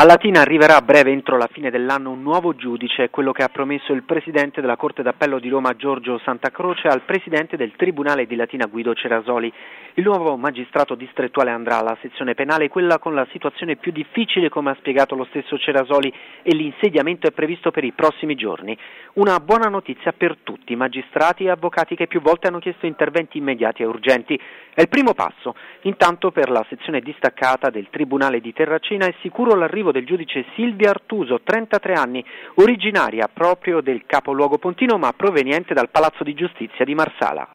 A Latina arriverà a breve, entro la fine dell'anno, un nuovo giudice, quello che ha promesso il presidente della Corte d'Appello di Roma Giorgio Santacroce al presidente del Tribunale di Latina Guido Cerasoli. Il nuovo magistrato distrettuale andrà alla sezione penale, quella con la situazione più difficile, come ha spiegato lo stesso Cerasoli, e l'insediamento è previsto per i prossimi giorni. Una buona notizia per tutti, magistrati e avvocati che più volte hanno chiesto interventi immediati e urgenti. È il primo passo. Intanto per la sezione distaccata del Tribunale di Terracina è sicuro l'arrivo del giudice Silvia Artuso, 33 anni, originaria proprio del capoluogo pontino ma proveniente dal Palazzo di Giustizia di Marsala.